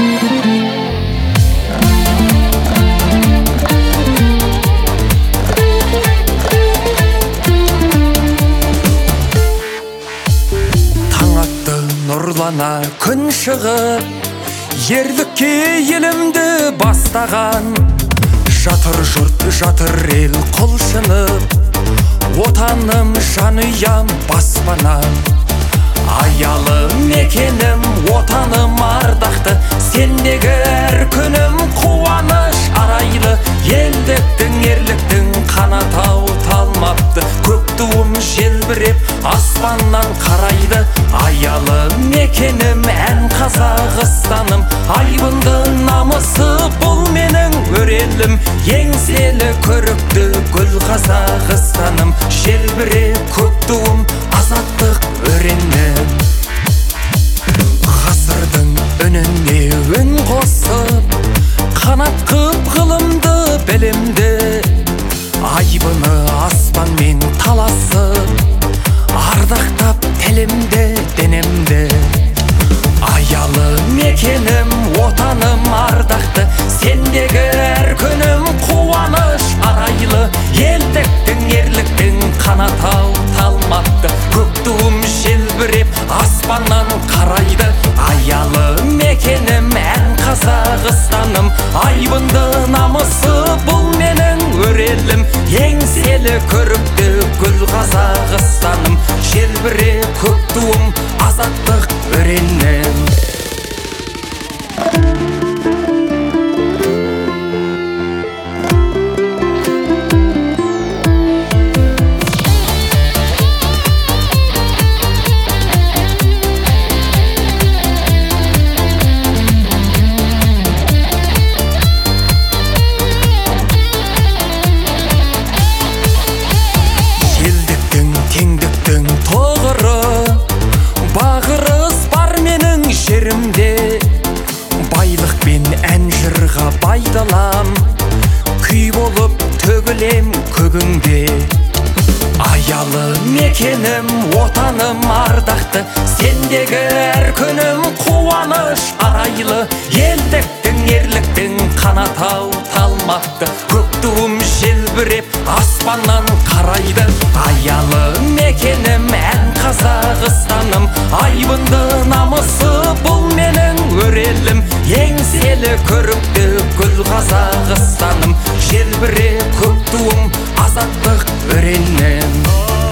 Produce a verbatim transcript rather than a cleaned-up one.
Нұрлана күн шығып, ерлікке елімді бастаған. Жатыр жұрт, жатыр ел құлшынып, отаным, жанұям, баспанам. Аялы мекенім, отаным ардақты, сендегі әр күнім қуаныш арайлы. Елдіктің, ерліктің қанатау талмапты, көк туым желбіреп аспаннан қарайды. Аялы мекенім, ән Қазақстаным, айбынды намысы бұл менің өрелім. Еңселі көрікті гүл Қазақстаным, желбіреп көк туым азаттық өренім. Ғасырдың үніне үн қосып, қанат қып ғылымды білімді, айбыны аспанмен таласып, ардақтап тілімді дінімді. Аялы мекенім, отаным ардақты, сендегі әр күнім қуаныш арайлы. Елдіктің, ерліктің қанатау талмапты, көк туым желбіреп аспаннан қарайды. Аялы мекенім, ән Қазақстаным, айбынды намысы бұл менің өрелім. Еңселі көрікті гүл Қазақстаным, желбіреп көк туым азаттық өренім. Теңдіктің тоғыры, бағырыс бар менің жерімде. Байлық пен ән жырға байдалам, күй болып төгілем көгіңде. Аялы мекенім, отаным ардақты, сендегі әр күнім қуаныш арайлы. Елдіктің, ерліктің қанатау талмапты, көк туым желбіреп аспаннан қарайды. Аялы мекенім, ән Қазақстаным, айбынды намысы бұл менің өрелім. Еңселі көрікті гүл Қазақстаным, желбіреп көк туым азаттық өренім.